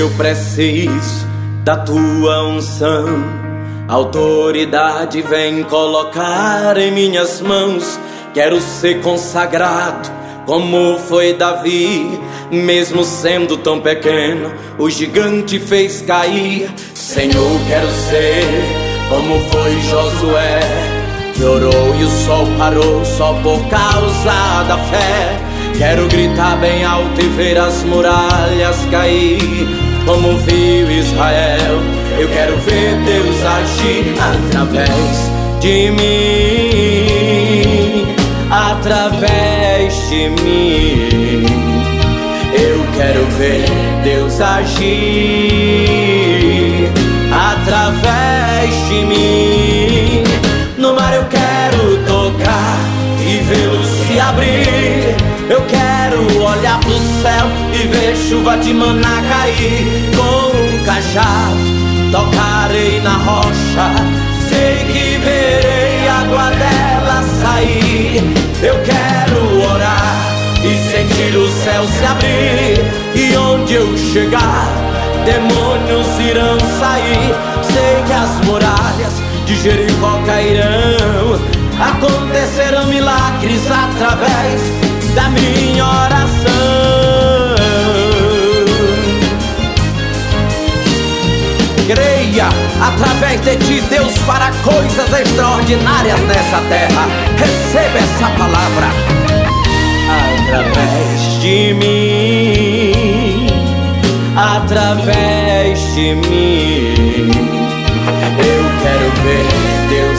eu preciso da tua unção. Autoridade vem colocar em minhas mãos. Quero ser consagrado como foi Davi. Mesmo sendo tão pequeno, o gigante fez cair. Senhor, quero ser como foi Josué, que orou e o sol parou só por causa da fé. Quero gritar bem alto e ver as muralhas cair, como viu Israel. Eu quero ver Deus agir através de mim, através de mim. Eu quero ver Deus agir através de mim. No mar eu quero tocar e vê-lo se abrir. Eu quero olhar pro céu e ver chuva de maná cair. Com um cajado tocarei na rocha, sei que verei a água dela sair. Eu quero orar e sentir o céu se abrir, e onde eu chegar, demônios irão sair. Sei que as muralhas de Jericó cairão, acontecerão milagres através da minha oração. Creia, através de ti Deus fará coisas extraordinárias nessa terra. Receba essa palavra. Através de mim, através de mim, eu quero ver Deus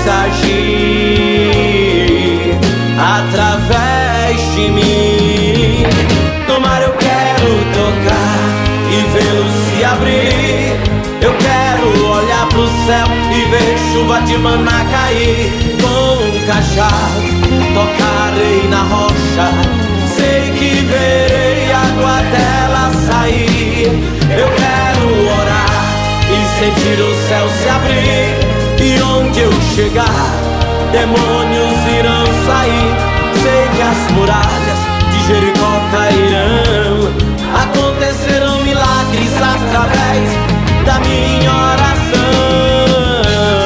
agir através de mim. No mar eu quero tocar e vê-lo se abrir. Eu quero olhar pro céu e ver chuva de maná cair. Com um cajado tocarei na rocha, sei que verei a água dela sair. Eu quero orar e sentir o céu se abrir, e onde eu chegar, demônios irão sair. Sei que as muralhas de Jericó cairão, acontecerão milagres através da minha oração,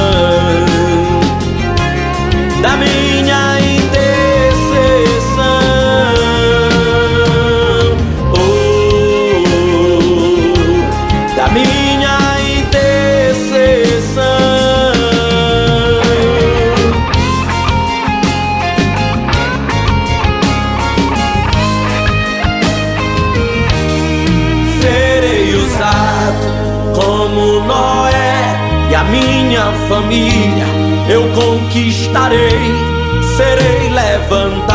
da minha intercessão. Da minha intercessão. Serei usado como Noé e a minha família eu conquistarei. Serei levantado